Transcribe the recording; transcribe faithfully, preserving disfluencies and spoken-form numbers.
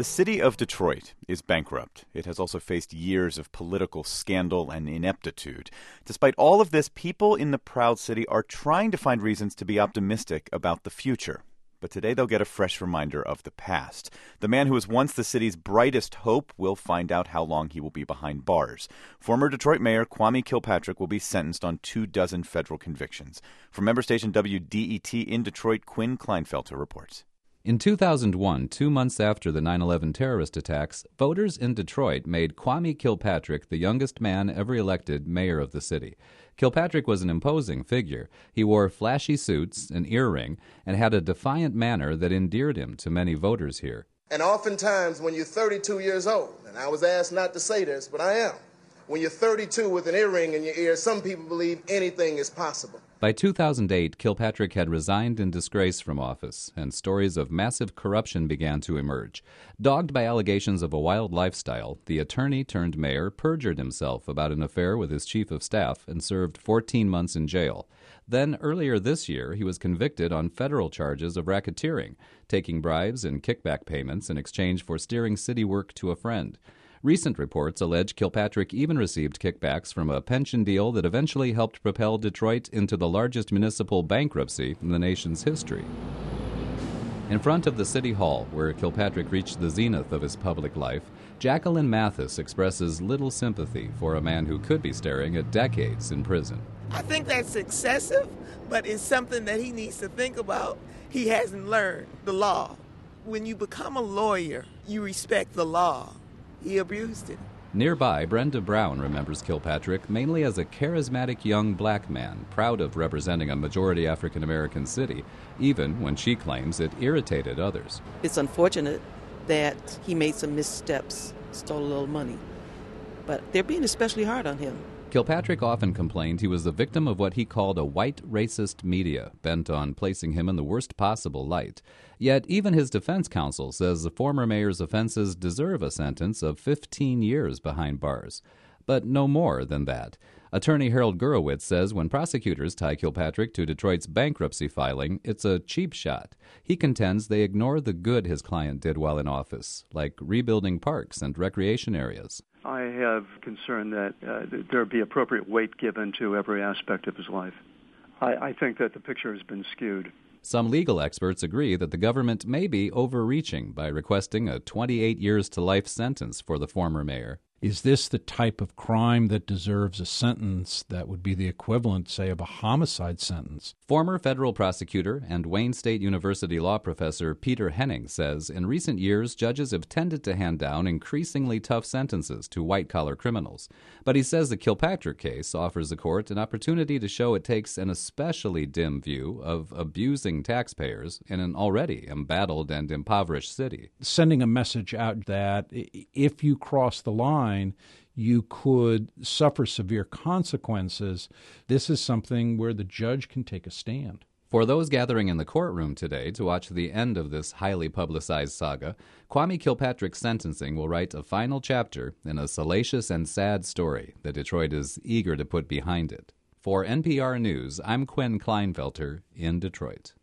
The city of Detroit is bankrupt. It has also faced years of political scandal and ineptitude. Despite all of this, people in the proud city are trying to find reasons to be optimistic about the future. But today they'll get a fresh reminder of the past. The man who was once the city's brightest hope will find out how long he will be behind bars. Former Detroit Mayor Kwame Kilpatrick will be sentenced on two dozen federal convictions. From member station W D E T in Detroit, Quinn Kleinfelter reports. In two thousand one, two months after the nine eleven terrorist attacks, voters in Detroit made Kwame Kilpatrick the youngest man ever elected mayor of the city. Kilpatrick was an imposing figure. He wore flashy suits, an earring, and had a defiant manner that endeared him to many voters here. And oftentimes when you're thirty-two years old, and I was asked not to say this, but I am, when you're thirty-two with an earring in your ear, some people believe anything is possible. By two thousand eight, Kilpatrick had resigned in disgrace from office, and stories of massive corruption began to emerge. Dogged by allegations of a wild lifestyle, the attorney-turned-mayor perjured himself about an affair with his chief of staff and served fourteen months in jail. Then, earlier this year, he was convicted on federal charges of racketeering, taking bribes and kickback payments in exchange for steering city work to a friend. Recent reports allege Kilpatrick even received kickbacks from a pension deal that eventually helped propel Detroit into the largest municipal bankruptcy in the nation's history. In front of the City Hall, where Kilpatrick reached the zenith of his public life, Jacqueline Mathis expresses little sympathy for a man who could be staring at decades in prison. I think that's excessive, but it's something that he needs to think about. He hasn't learned the law. When you become a lawyer, you respect the law. He abused it. Nearby, Brenda Brown remembers Kilpatrick mainly as a charismatic young black man, proud of representing a majority African-American city, even when she claims it irritated others. It's unfortunate that he made some missteps, stole a little money, but they're being especially hard on him. Kilpatrick often complained he was the victim of what he called a white racist media, bent on placing him in the worst possible light. Yet even his defense counsel says the former mayor's offenses deserve a sentence of fifteen years behind bars. But no more than that. Attorney Harold Gurewitz says when prosecutors tie Kilpatrick to Detroit's bankruptcy filing, it's a cheap shot. He contends they ignore the good his client did while in office, like rebuilding parks and recreation areas. I have concern that uh, there be appropriate weight given to every aspect of his life. I, I think that the picture has been skewed. Some legal experts agree that the government may be overreaching by requesting a twenty-eight years to life sentence for the former mayor. Is this the type of crime that deserves a sentence that would be the equivalent, say, of a homicide sentence? Former federal prosecutor and Wayne State University law professor Peter Henning says in recent years, judges have tended to hand down increasingly tough sentences to white-collar criminals. But he says the Kilpatrick case offers the court an opportunity to show it takes an especially dim view of abusing taxpayers in an already embattled and impoverished city. Sending a message out that if you cross the line, you could suffer severe consequences. This is something where the judge can take a stand. For those gathering in the courtroom today to watch the end of this highly publicized saga, Kwame Kilpatrick's sentencing will write a final chapter in a salacious and sad story that Detroit is eager to put behind it. For N P R News, I'm Quinn Kleinfelter in Detroit.